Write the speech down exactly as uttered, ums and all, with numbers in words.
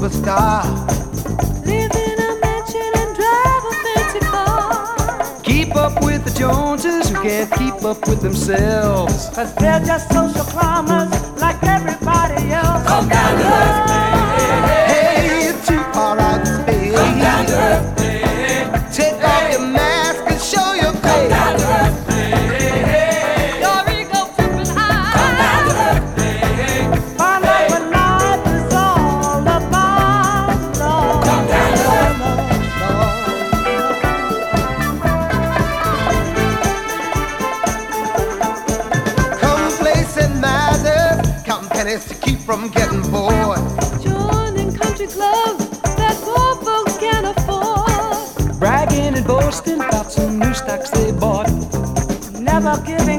superstar. Live in a mansion and drive a fancy car. Keep up with the Joneses who can't keep up with themselves. Cause they're just social climbers like everybody else. Come down to earth, baby. Hey, you're too far out in space. Come down to earth, baby. Take off your mask and show your Come face. down to earth, baby. Your ego tripping high. Come down to earth, baby. Find out what life is all about, Lord. Come down to earth. Come place and matters, count pennies to keep from getting bored. Joining country clubs that poor folks can't afford. Bragging and boasting about some new stocks they bought. Never giving